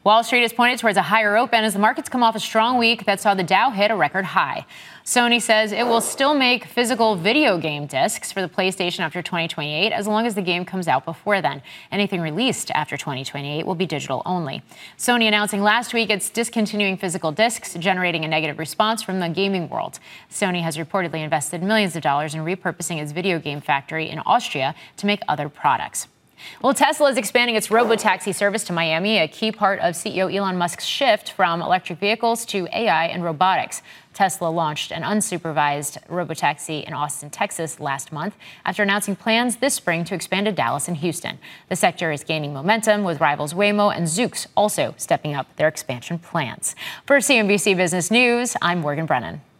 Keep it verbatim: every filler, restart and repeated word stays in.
Wall Street has pointed towards a higher open as the markets come off a strong week that saw the Dow hit a record high. Sony says it will still make physical video game discs for the PlayStation after twenty twenty-eight, as long as the game comes out before then. Anything released after twenty twenty-eight will be digital only. Sony announcing last week it's discontinuing physical discs, generating a negative response from the gaming world. Sony has reportedly invested millions of dollars in repurposing its video game factory in Austria to make other products. Well, Tesla is expanding its robotaxi service to Miami, a key part of C E O Elon Musk's shift from electric vehicles to A I and robotics. Tesla launched an unsupervised robotaxi in Austin, Texas last month after announcing plans this spring to expand to Dallas and Houston. The sector is gaining momentum, with rivals Waymo and Zoox also stepping up their expansion plans. For C N B C Business News, I'm Morgan Brennan.